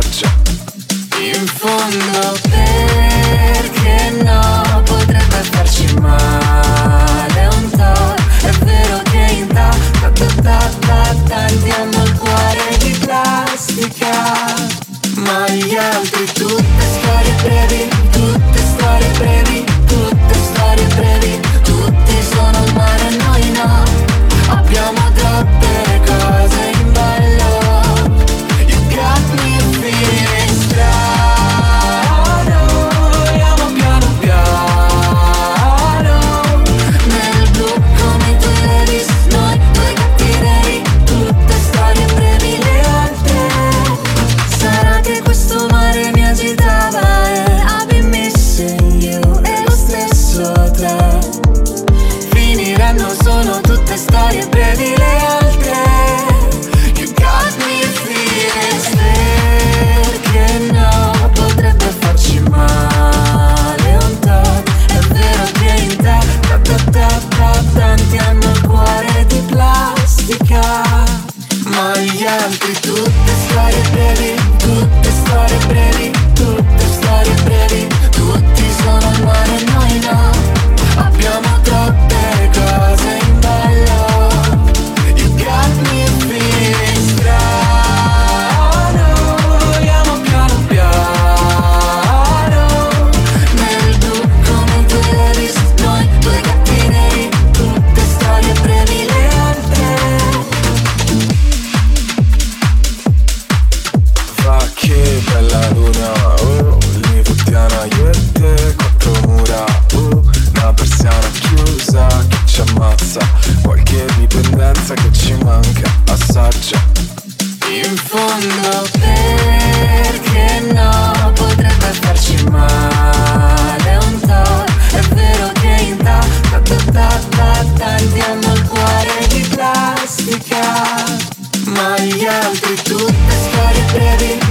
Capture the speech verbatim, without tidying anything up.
assaggia. In fondo perché no, potrebbe farci male un po'. È vero che in ta ta ta ta ta tanti hanno il cuore di plastica, ma gli altri tutte storie brevi, tutte storie brevi, tutte storie brevi. Tutti sono al mare, noi no, abbiamo troppe cose in ballo. You got me feeling strano, andiamo piano piano, nel blu come i tuoi Levi's, noi due gatti neri, tutte storie brevi le altre. Sarà che questo mare mi agitava e I've been missing you, e lo stesso te. Finiranno solo tutte storie brevi le altre. You got me feeling, perché no, potrebbe farci male un po'. È vero che in te ta ta ta ta tanti hanno il cuore di plastica, ma gli altri tutte storie brevi, tutte storie brevi, tutte storie brevi. Tutti sono al mare, noi no, abbiamo troppe cose in ballo. You got me feeling strano, andiamo piano piano, nel blu come i tuoi Levi's, noi due gatti neri, tutte storie brevi le altre. Va che bella luna, oh, l'Ivutiana io e te, quattro mura, oh, una persiana chiusa che ci ammazza, qualche dipendenza che ci manca, assaggia. In fondo perché no, potrebbe farci male un po'. È vero che in ta ta ta ta ta tanti hanno il cuore di plastica, ma gli altri tutte storie brevi,